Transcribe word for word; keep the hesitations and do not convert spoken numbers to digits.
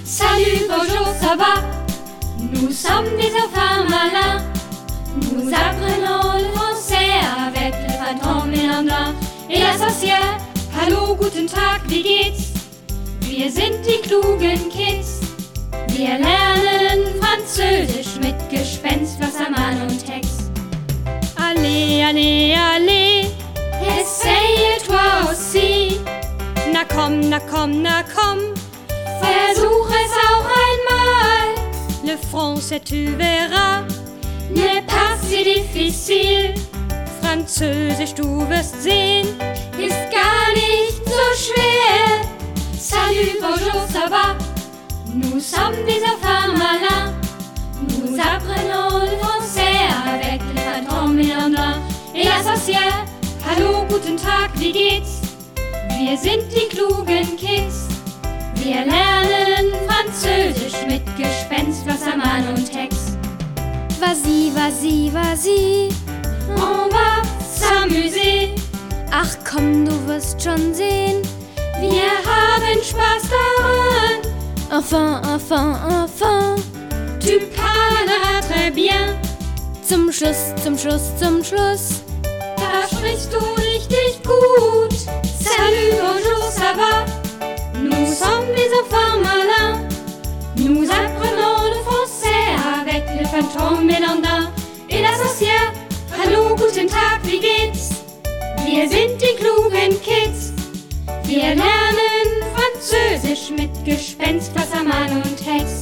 Salut, bonjour, ça va? Nous sommes des enfants malins. Nous apprenons le français avec le Fantôme Mélandin et la sorcière. Hallo, guten Tag, wie geht's? Wir sind die klugen Kids. Wir lernen Französisch mit Gespenst, Wassermann und Hex. Allez, allez, allez, Essaye toi aussi. na komm, na komm, na komm. Versuch es auch einmal. Le français, tu verras. N'est pas si difficile. Französisch, du wirst sehen. Ist gar nicht so schwer. Salut, bonjour, ça va? Nous sommes des enfants malins. Nous apprenons le français avec le Fantôme Mélandin et la sorcière. Hallo, guten Tag, wie geht's? Wir sind die klugen Kids. Wir lernen Französisch mit Gespenst, Wassermann und Hex. Vas-y, vas-y, vas-y. On va s'amuser. Ach komm, du wirst schon sehen. Wir haben Spaß daran. Enfin, enfin, enfin. Tu parleras très bien. Zum Schluss, zum Schluss, zum Schluss. Da sprichst du richtig gut. Salut, bonjour, ça va? Nous sommes des enfants malins. Nous apprenons le français avec le Fantôme Mélandin et la sorcière. Hallo, guten Tag, wie geht's? Wir sind die klugen Kids. Wir lernen Französisch mit Gespenst, Wassermann und Hex.